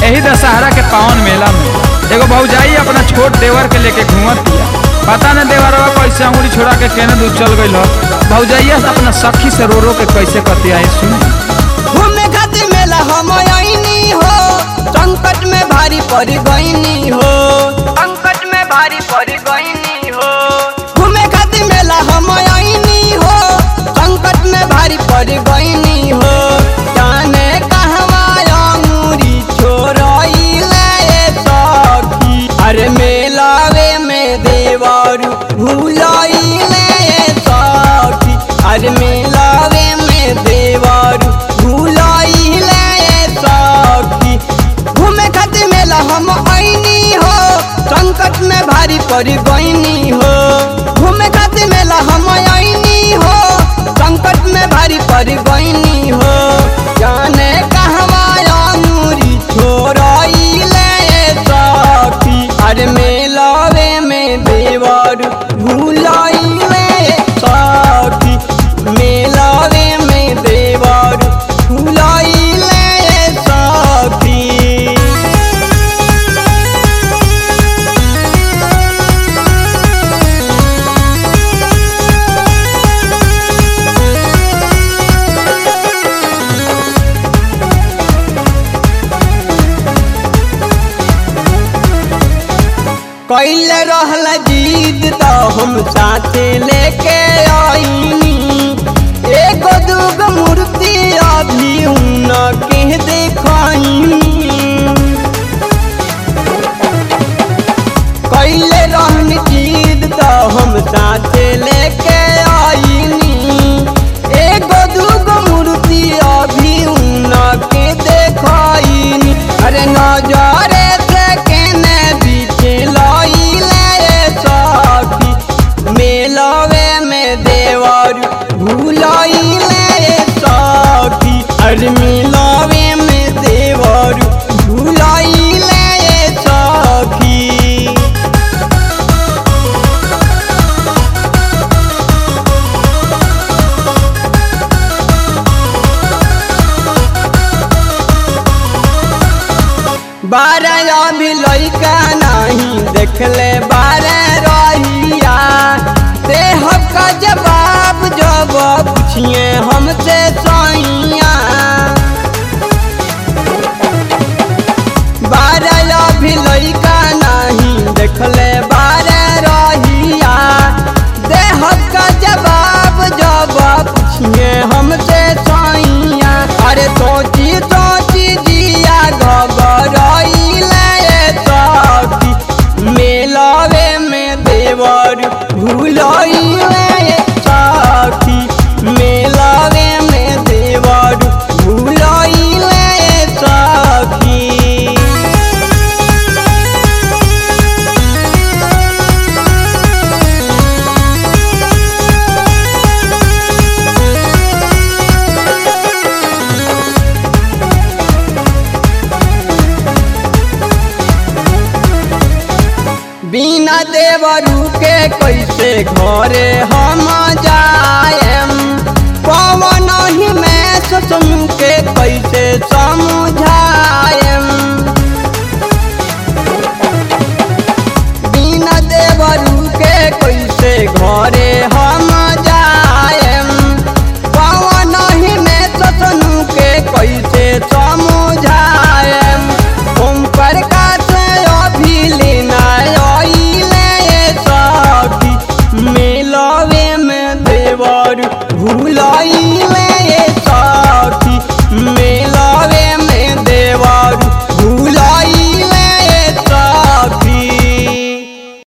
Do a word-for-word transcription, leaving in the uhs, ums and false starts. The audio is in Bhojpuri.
यही दशहरा के पावन मेला में एगो भौजाई अपना छोट देवर के लेके घूमत दिया। पता न देवरवा कैसे अंगुरी छोड़ा के केने दूर चल गइल हो। भौजाइया अपना सखी से रो रो के कैसे कतिया सुन। घूमे खातिर मेला हम आईनी हो, संकट में भारी पड़ गईनी हो, संकट में भारी पड़ गईनी हो। घूमे खातिर मेला हम आईनी हो, संकट में भारी पड़ गईनी हो। जाने कहवा अंगुरी छोड़ाइले सखी, अरे मेलावे में देवरू भूलाइले सखी, अरे मेलावे में देवरू भूलाइले सखी। घूमे खातिर मेला हम आईनी हो, संकट में भारी पड़ गईनी हो। घूमे खातिर मेला हम आईनी हो, संकट में भारी पड़ गईनी हो। जाने कहवा अंगुरी छोड़ाइले सखी, अरे मेलावे में देवरू भूलाइले सखी, मेलावे में देवरू भूलाइले सखी। कैले रहल जीद तो हम साथे लेके आईनी, एगो दूगो मूर्ति अभी उनके देखाईनी। कैले रहन जीद तो हम साथे लेके आईनी, एगो दूगो मूर्ति अभी उनके देखाईनी। अरे नजरे से केने बीचे मेलावे में देवरू भूलाइले सखी, अरे मेलावे में देवरू भूलाइले सखी। बारह अभी लइका नहीं देखले बारह रहिया, देह का जवाब जब पूछिए हमसे सैया। बारह अभी लइका नहीं देखले बारह रहिया, देह का जवाब जब पूछिए हमसे सैया। अरे सोची सोची जिया घबराइले सखी, मेलावे में देवरू भूलाइले सखी, मेलावे में देवरू भूलाइले सखी। बिना देवरू के कैसे घरे हम जाएम, पवन ही में सोचम के कैसे समझाए।